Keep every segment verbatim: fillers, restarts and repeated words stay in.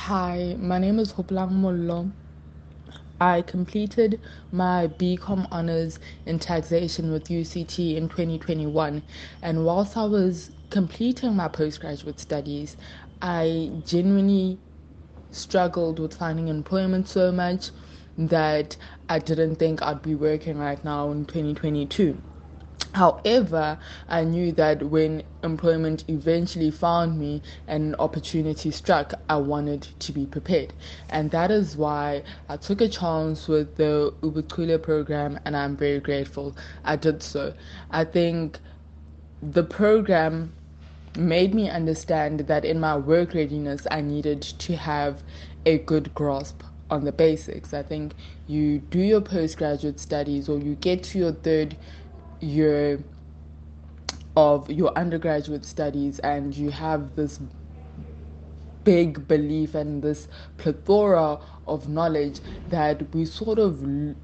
Hi, my name is Hoplang Mollo. I completed my BCom honors in taxation with U C T in twenty twenty-one, and whilst I was completing my postgraduate studies, I genuinely struggled with finding employment so much that I didn't think I'd be working right now in twenty twenty-two. However, I knew that when employment eventually found me and an opportunity struck, I wanted to be prepared. And that is why I took a chance with the Ubuchule program, and I'm very grateful I did so. I think the program made me understand that in my work readiness, I needed to have a good grasp on the basics. I think you do your postgraduate studies or you get to your third year of your undergraduate studies and you have this big belief and this plethora of knowledge that we sort of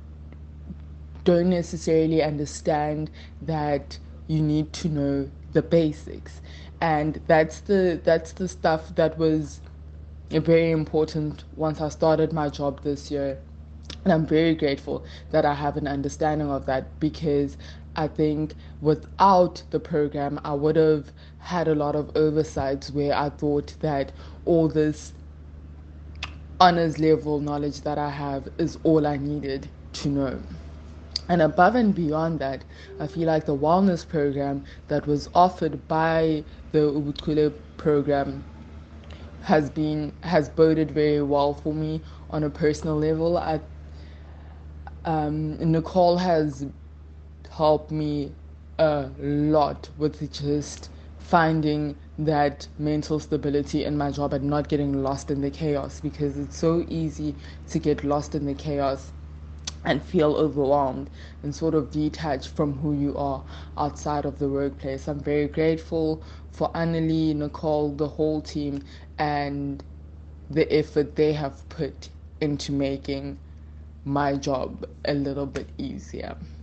don't necessarily understand that you need to know the basics. And that's the that's the stuff that was very important once I started my job this year. And I'm very grateful that I have an understanding of that, because I think without the program, I would have had a lot of oversights where I thought that all this honors level knowledge that I have is all I needed to know. And above and beyond that, I feel like the wellness program that was offered by the Ubuchule program has been has boded very well for me on a personal level. I um, Nicole has helped me a lot with just finding that mental stability in my job and not getting lost in the chaos, because it's so easy to get lost in the chaos and feel overwhelmed and sort of detached from who you are outside of the workplace. I'm very grateful for Annalie, Nicole, the whole team, and the effort they have put into making my job a little bit easier.